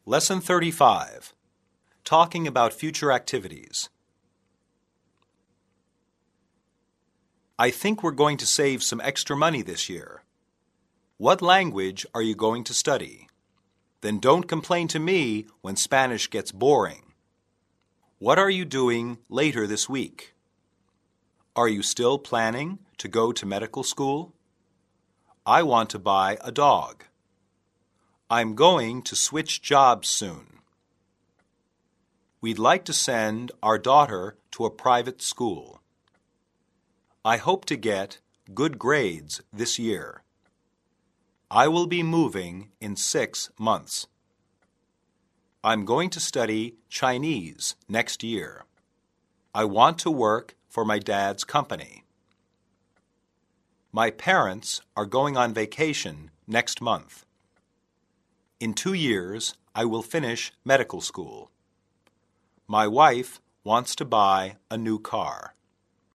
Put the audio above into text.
Lesson 35. Talking about future activities. I think we're going to save some extra money this year. What language are you going to study? Then don't complain to me when Spanish gets boring. What are you doing later this week? Are you still planning to go to medical school? I want to buy a dog. I'm going to switch jobs soon. We'd like to send our daughter to a private school. I hope to get good grades this year. I will be moving in 6 months. I'm going to study Chinese next year. I want to work for my dad's company. My parents are going on vacation next month. In 2 years, I will finish medical school. My wife wants to buy a new car.